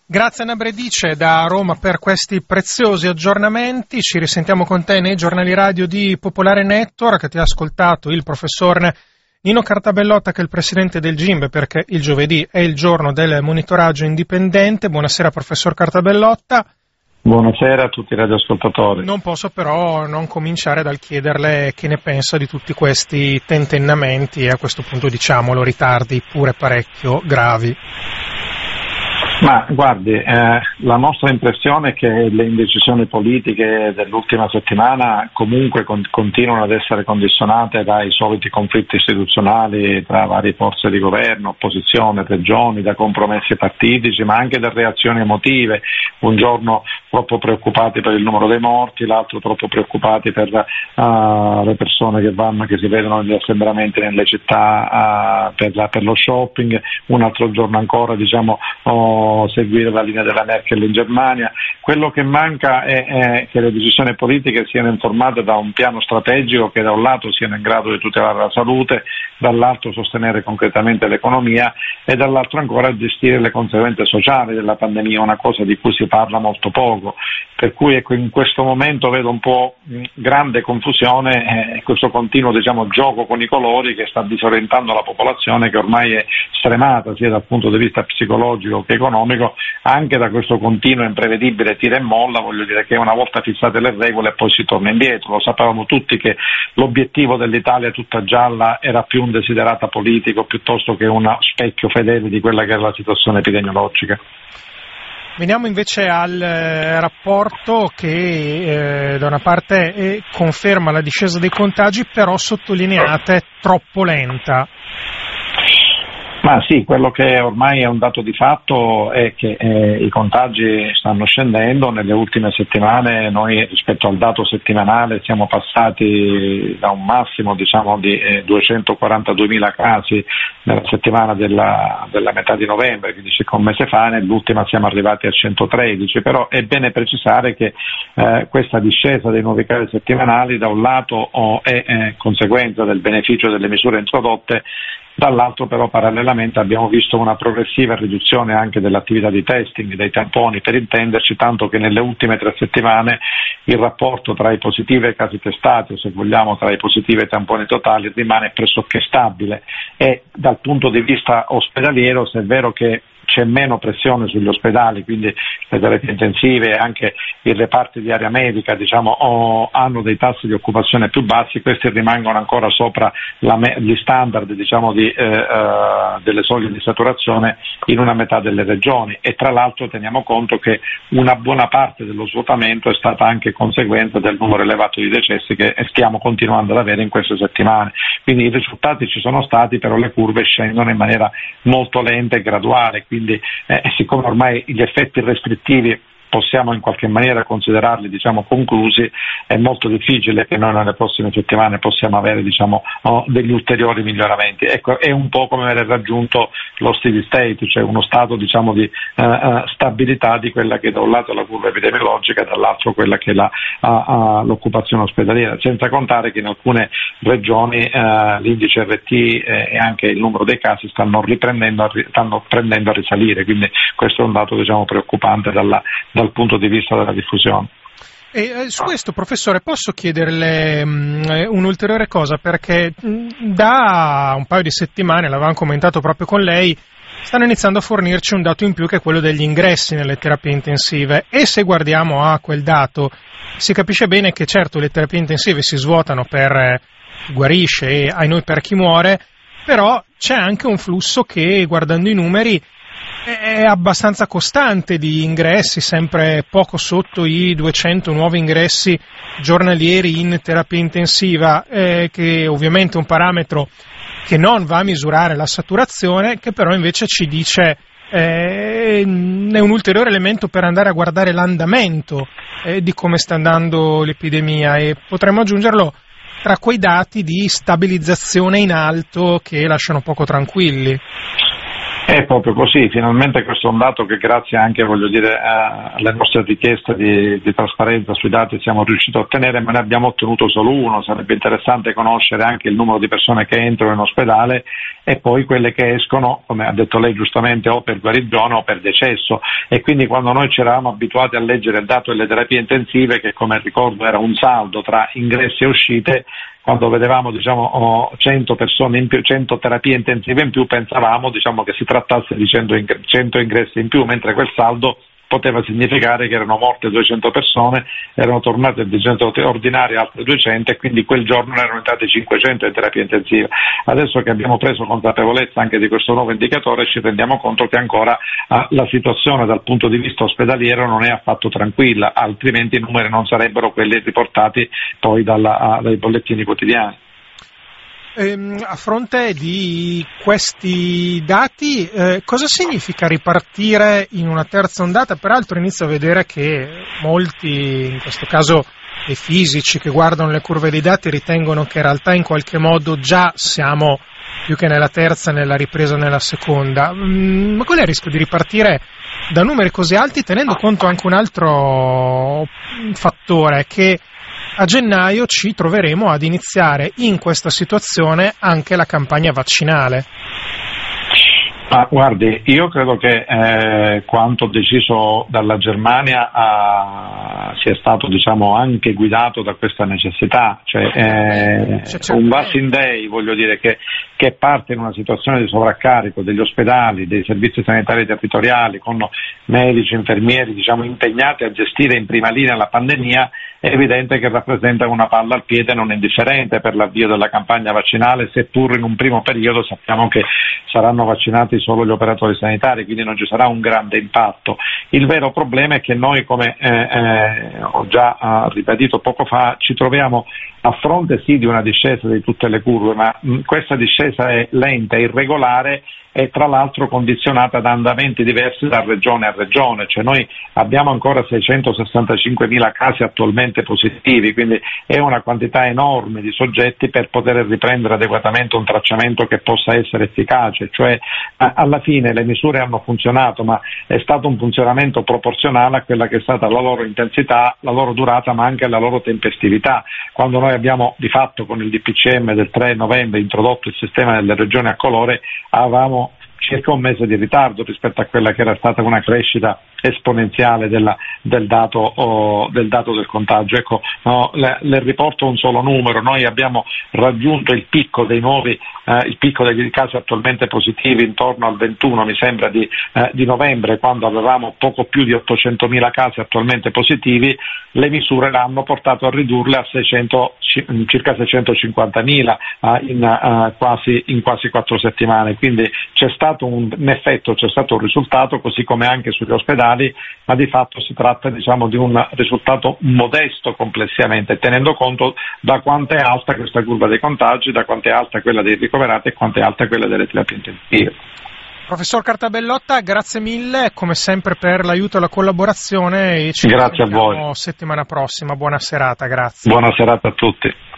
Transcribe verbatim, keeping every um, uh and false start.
Grazie Anna Bredice da Roma per questi preziosi aggiornamenti. Ci risentiamo con te nei giornali radio di Popolare Network. Ti ha ascoltato il professor Nino Cartabellotta, che è il presidente del G I M B, perché il giovedì è il giorno del monitoraggio indipendente. Buonasera professor Cartabellotta. Buonasera a tutti i radioascoltatori. Non posso però non cominciare dal chiederle che ne pensa di tutti questi tentennamenti e a questo punto, diciamolo, ritardi pure parecchio gravi. Ma guardi, eh, la nostra impressione è che le indecisioni politiche dell'ultima settimana comunque con, continuano ad essere condizionate dai soliti conflitti istituzionali tra varie forze di governo, opposizione, regioni, da compromessi partitici, ma anche da reazioni emotive. Un giorno troppo preoccupati per il numero dei morti, l'altro troppo preoccupati per uh, le persone che vanno, che si vedono negli assembramenti nelle città uh, per, la, per lo shopping, un altro giorno ancora diciamo oh, seguire la linea della Merkel in Germania. Quello che manca è, è che le decisioni politiche siano informate da un piano strategico che da un lato siano in grado di tutelare la salute, dall'altro sostenere concretamente l'economia e dall'altro ancora gestire le conseguenze sociali della pandemia, una cosa di cui si parla molto poco. Per cui ecco, in questo momento vedo un po' mh, grande confusione e eh, questo continuo diciamo, gioco con i colori che sta disorientando la popolazione, che ormai è stremata sia dal punto di vista psicologico che economico, anche da questo continuo imprevedibile tira e molla. Voglio dire che una volta fissate le regole poi si torna indietro. Lo sapevamo tutti che l'obiettivo dell'Italia tutta gialla era più un desiderata politico piuttosto che uno specchio fedele di quella che era la situazione epidemiologica. Veniamo invece al eh, rapporto che eh, da una parte eh, conferma la discesa dei contagi, però sottolineata è troppo lenta. Ma sì, quello che ormai è un dato di fatto è che eh, i contagi stanno scendendo. Nelle ultime settimane noi rispetto al dato settimanale siamo passati da un massimo diciamo di eh, duecentoquarantaduemila casi nella settimana della, della metà di novembre, quindi circa un mese fa, nell'ultima siamo arrivati a centotredici, però è bene precisare che eh, questa discesa dei nuovi casi settimanali da un lato oh, è eh, conseguenza del beneficio delle misure introdotte, dall'altro però parallelamente abbiamo visto una progressiva riduzione anche dell'attività di testing, dei tamponi per intenderci, tanto che nelle ultime tre settimane il rapporto tra i positivi e i casi testati, o se vogliamo tra i positivi e i tamponi totali, rimane pressoché stabile. E dal punto di vista ospedaliero, se è vero che c'è meno pressione sugli ospedali, quindi le terapie intensive e anche i reparti di area medica diciamo, oh, hanno dei tassi di occupazione più bassi, questi rimangono ancora sopra la me- gli standard diciamo, di, eh, uh, delle soglie di saturazione in una metà delle regioni, e tra l'altro teniamo conto che una buona parte dello svuotamento è stata anche conseguenza del numero elevato di decessi che stiamo continuando ad avere in queste settimane. Quindi i risultati ci sono stati, però le curve scendono in maniera molto lenta e graduale. Quindi eh, siccome ormai gli effetti restrittivi possiamo in qualche maniera considerarli diciamo conclusi, è molto difficile che noi nelle prossime settimane possiamo avere diciamo oh, degli ulteriori miglioramenti. Ecco, è un po' come aver raggiunto lo steady state, cioè uno stato diciamo di uh, uh, stabilità di quella che da un lato è la curva epidemiologica, dall'altro quella che è la, uh, uh, l'occupazione ospedaliera, senza contare che in alcune regioni uh, l'indice R T e anche il numero dei casi stanno riprendendo a, stanno prendendo a risalire, quindi questo è un dato diciamo preoccupante dalla dal punto di vista della diffusione. E eh, su questo, professore, posso chiederle mh, un'ulteriore cosa, perché mh, da un paio di settimane, l'avevamo commentato proprio con lei, stanno iniziando a fornirci un dato in più che è quello degli ingressi nelle terapie intensive, e se guardiamo a quel dato si capisce bene che certo le terapie intensive si svuotano per eh, chi guarisce e ai noi per chi muore, però c'è anche un flusso che, guardando i numeri, è abbastanza costante di ingressi, sempre poco sotto i duecento nuovi ingressi giornalieri in terapia intensiva, eh, che ovviamente è un parametro che non va a misurare la saturazione, che però invece ci dice eh, è un ulteriore elemento per andare a guardare l'andamento eh, di come sta andando l'epidemia, e potremmo aggiungerlo tra quei dati di stabilizzazione in alto che lasciano poco tranquilli. È proprio così, finalmente questo è un dato che grazie anche, voglio dire, alle nostre richieste di, di trasparenza sui dati siamo riusciti a ottenere, ma ne abbiamo ottenuto solo uno. Sarebbe interessante conoscere anche il numero di persone che entrano in ospedale e poi quelle che escono, come ha detto lei giustamente, o per guarigione o per decesso, e quindi quando noi ci eravamo abituati a leggere il dato delle terapie intensive, che come ricordo era un saldo tra ingressi e uscite, quando vedevamo diciamo cento persone in più, cento terapie intensive in più, pensavamo diciamo che si trattasse di cento ingressi in più, mentre quel saldo poteva significare che erano morte duecento persone, erano tornate di centro ordinario altre duecento e quindi quel giorno erano entrate cinquecento in terapia intensiva. Adesso che abbiamo preso consapevolezza anche di questo nuovo indicatore ci rendiamo conto che ancora eh, la situazione dal punto di vista ospedaliero non è affatto tranquilla, altrimenti i numeri non sarebbero quelli riportati poi dalla, dai bollettini quotidiani. A fronte di questi dati, eh, cosa significa ripartire in una terza ondata? Peraltro inizio a vedere che molti, in questo caso i fisici che guardano le curve dei dati, ritengono che in realtà in qualche modo già siamo più che nella terza, nella ripresa nella seconda. Mm, ma qual è il rischio di ripartire da numeri così alti, tenendo conto anche un altro fattore, che a gennaio ci troveremo ad iniziare in questa situazione anche la campagna vaccinale? Ah, guardi, io credo che eh, quanto deciso dalla Germania ah, sia stato diciamo anche guidato da questa necessità, cioè eh, un vaccine day, voglio dire, che, che parte in una situazione di sovraccarico degli ospedali, dei servizi sanitari territoriali, con medici, infermieri diciamo impegnati a gestire in prima linea la pandemia, è evidente che rappresenta una palla al piede non indifferente per l'avvio della campagna vaccinale, seppur in un primo periodo sappiamo che saranno vaccinati solo gli operatori sanitari, quindi non ci sarà un grande impatto. Il vero problema è che noi, come eh, eh, ho già eh, ribadito poco fa, ci troviamo a fronte sì di una discesa di tutte le curve, ma mh, questa discesa è lenta, irregolare e tra l'altro condizionata da andamenti diversi da regione a regione, cioè noi abbiamo ancora seicentosessantacinquemila casi attualmente positivi, quindi è una quantità enorme di soggetti per poter riprendere adeguatamente un tracciamento che possa essere efficace, cioè alla fine le misure hanno funzionato, ma è stato un funzionamento proporzionale a quella che è stata la loro intensità, la loro durata, ma anche la loro tempestività. Quando noi abbiamo di fatto con il D P C M del tre novembre introdotto il sistema delle regioni a colore, avevamo circa un mese di ritardo rispetto a quella che era stata una crescita esponenziale della, del, dato, oh, del dato del contagio. Ecco, no, le, le riporto un solo numero: noi abbiamo raggiunto il picco dei nuovi, eh, il picco degli casi attualmente positivi intorno al ventuno, mi sembra, di, eh, di novembre, quando avevamo poco più di ottocentomila casi attualmente positivi. Le misure l'hanno portato a ridurle a seicento, circa seicentocinquantamila eh, in, eh, quasi, in quasi quattro settimane, quindi c'è stato un, un effetto, c'è stato un risultato, così come anche sugli ospedali, ma di fatto si tratta diciamo di un risultato modesto complessivamente, tenendo conto da quanto è alta questa curva dei contagi, da quanto è alta quella dei ricoverati e quanto è alta quella delle terapie intensive. Professor Cartabellotta, grazie mille come sempre per l'aiuto e la collaborazione e ci grazie a voi. Settimana prossima, buona serata, grazie. Buona serata a tutti.